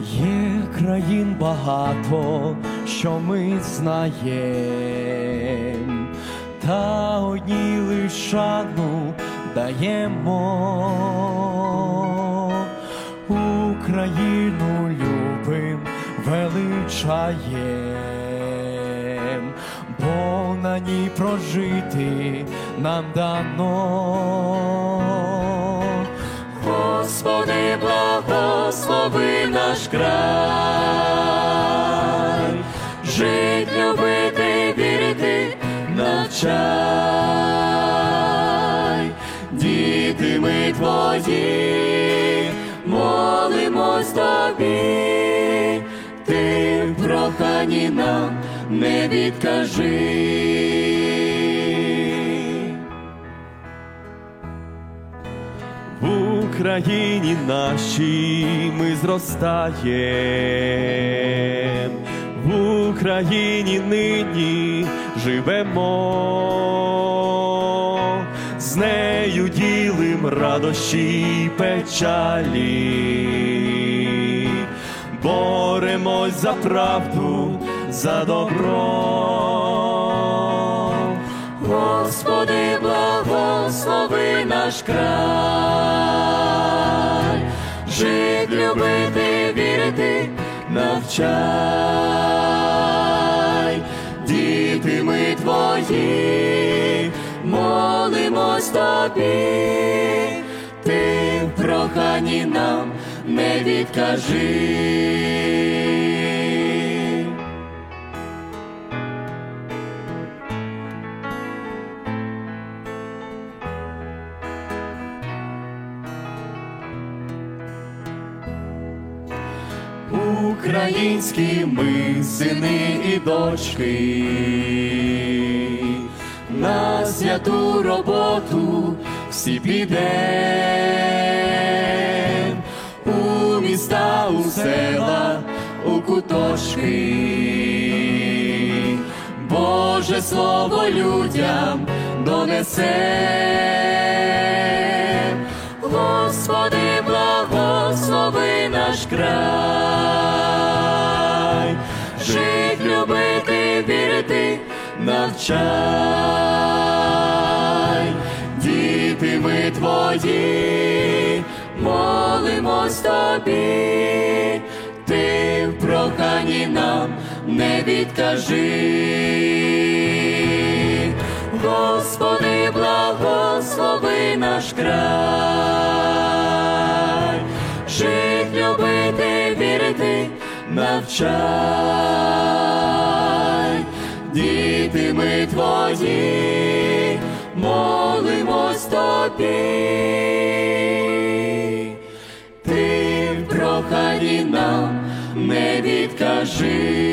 Є країн багато, що ми знаєм, та одній лиш шану даємо. Україну любим, величаєм, бо на ній прожити нам дано. Господи, благослови наш край, жить, любити, вірити, навчай. Діти ми твої, молимось тобі, ти в проханні нам не відкажи. В Україні нашій ми зростаєм, в Україні нині живемо, з нею ділим радощі й печалі, боремось за правду, за добро. Господи, благослови наш край, жить, любити, вірити, навчай. Діти ми твої, молимось тобі, ти в проханні нам не відкажи. Українські ми сини і дочки, на святу роботу всі підем, у міста, у села, у куточки, Боже слово людям донесем. Господи, благослови наш край, жить, любити, вірити, навчай. Діти ми твої, молимось тобі, ти в проханні нам не відкажи. Господи, благослови наш край, жить, любити, вірити, навчай. Діти ми твої, молимось тобі, ти в проханні нам не відкажи.